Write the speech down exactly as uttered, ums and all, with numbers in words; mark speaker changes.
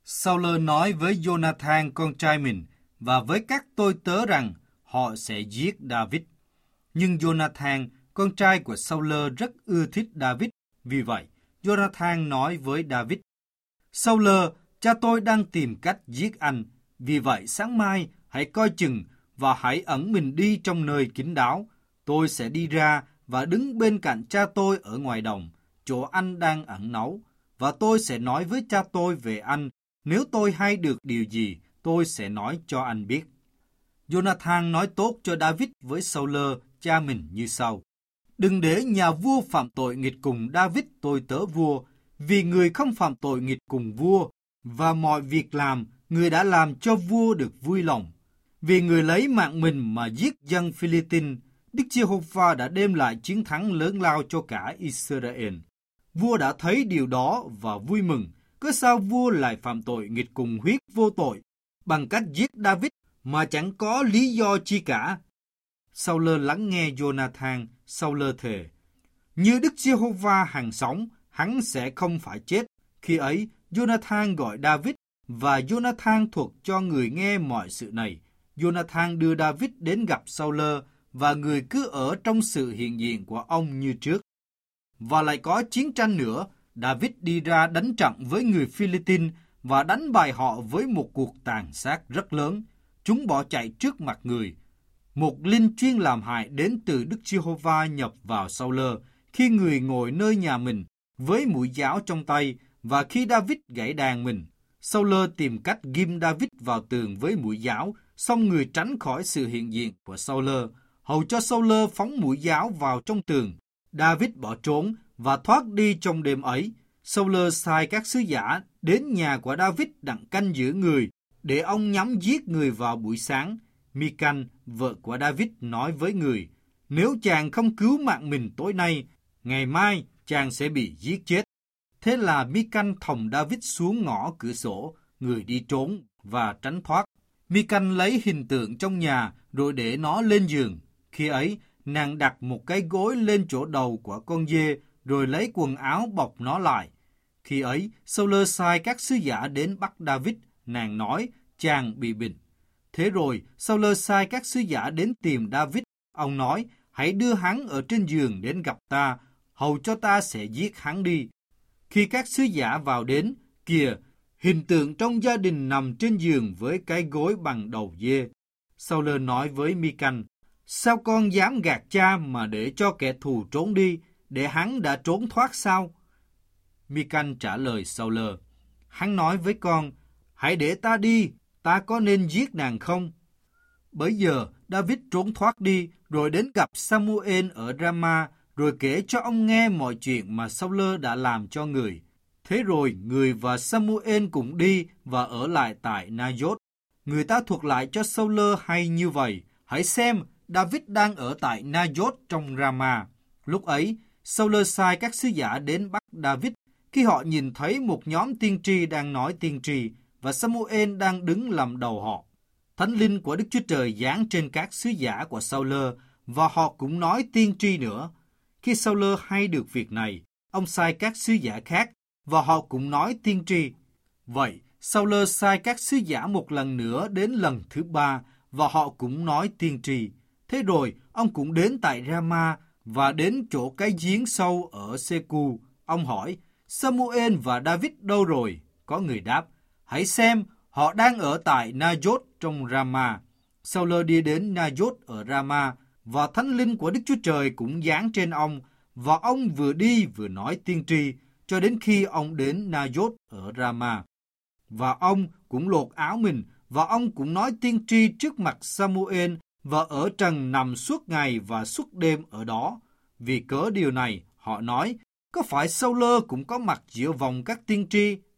Speaker 1: Saul nói với Jonathan con trai mình và với các tôi tớ rằng họ sẽ giết David. Nhưng Jonathan, con trai của Saul rất ưa thích David. Vì vậy, Jonathan nói với David: Saul, cha tôi đang tìm cách giết anh. Vì vậy sáng mai hãy coi chừng và hãy ẩn mình đi trong nơi kín đáo. Tôi sẽ đi ra và đứng bên cạnh cha tôi ở ngoài đồng, chỗ anh đang ẩn náu. Và tôi sẽ nói với cha tôi về anh. Nếu tôi hay được điều gì, tôi sẽ nói cho anh biết. Jonathan nói tốt cho David với Saul, cha mình như sau: Đừng để nhà vua phạm tội nghịch cùng David tôi tớ vua, vì người không phạm tội nghịch cùng vua, và mọi việc làm, người đã làm cho vua được vui lòng. Vì người lấy mạng mình mà giết dân Philippines, Đức Giê-hô-va đã đem lại chiến thắng lớn lao cho cả Israel. Vua đã thấy điều đó và vui mừng. Cớ sao vua lại phạm tội nghịch cùng huyết vô tội bằng cách giết David mà chẳng có lý do chi cả? Saul lắng nghe Jonathan. Saul thề: Như Đức Giê-hô-va hằng sống, hắn sẽ không phải chết. Khi ấy, Jonathan gọi David và Jonathan thuật cho người nghe mọi sự này. Jonathan đưa David đến gặp Saul và người cứ ở trong sự hiện diện của ông như trước. Và lại có chiến tranh nữa. David đi ra đánh trận với người Philippines và đánh bại họ với một cuộc tàn sát rất lớn. Chúng bỏ chạy trước mặt người. Một linh chuyên làm hại đến từ Đức Giê-hô-va nhập vào Saul khi người ngồi nơi nhà mình với mũi giáo trong tay, và khi David gãy đàn mình. Saul tìm cách ghim David vào tường với mũi giáo, song người tránh khỏi sự hiện diện của Saul, hầu cho Saul phóng mũi giáo vào trong tường. David bỏ trốn và thoát đi trong đêm ấy. Saul sai các sứ giả đến nhà của David đặng canh giữ người, để ông nhắm giết người vào buổi sáng. Michal, vợ của David, nói với người: Nếu chàng không cứu mạng mình tối nay, ngày mai chàng sẽ bị giết chết. Thế là Michal thòng David xuống ngõ cửa sổ, người đi trốn và tránh thoát. Michal lấy hình tượng trong nhà rồi để nó lên giường. Khi ấy, nàng đặt một cái gối lên chỗ đầu của con dê, rồi lấy quần áo bọc nó lại. Khi ấy, Saul sai các sứ giả đến bắt David. Nàng nói chàng bị bệnh. Thế rồi, Saul sai các sứ giả đến tìm David. Ông nói: Hãy đưa hắn ở trên giường đến gặp ta, hầu cho ta sẽ giết hắn đi. Khi các sứ giả vào đến, kìa, hình tượng trong gia đình nằm trên giường với cái gối bằng đầu dê. Saul nói với Michal: Sao con dám gạt cha mà để cho kẻ thù trốn đi, để hắn đã trốn thoát sao? Michal trả lời Saul: Hắn nói với con: Hãy để ta đi, ta có nên giết nàng không? Bấy giờ David trốn thoát đi, rồi đến gặp Samuel ở Rama, rồi kể cho ông nghe mọi chuyện mà Saul đã làm cho người. Thế rồi người và Samuel cùng đi và ở lại tại Najot. Người ta thuật lại cho Saul hay như vậy: Hãy xem, David đang ở tại Najot trong Rama. Lúc ấy, Saul sai các sứ giả đến bắt David. Khi họ nhìn thấy một nhóm tiên tri đang nói tiên tri, và Samuel đang đứng làm đầu họ, Thánh linh của Đức Chúa Trời giáng trên các sứ giả của Saul, và họ cũng nói tiên tri nữa. Khi Saul hay được việc này, ông sai các sứ giả khác, và họ cũng nói tiên tri. Vậy, Saul sai các sứ giả một lần nữa đến lần thứ ba, và họ cũng nói tiên tri. Thế rồi, ông cũng đến tại Rama, và đến chỗ cái giếng sâu ở Sê-cu. Ông hỏi: Samuel và David đâu rồi? Có người đáp: Hãy xem, họ đang ở tại Najot trong Rama. Saul đi đến Najot ở Rama, và Thánh linh của Đức Chúa Trời cũng giáng trên ông, và ông vừa đi vừa nói tiên tri, cho đến khi ông đến Najot ở Rama. Và ông cũng lột áo mình, và ông cũng nói tiên tri trước mặt Samuel, và ở trần nằm suốt ngày và suốt đêm ở đó. Vì cớ điều này, họ nói: Có phải Saul cũng có mặt giữa vòng các tiên tri?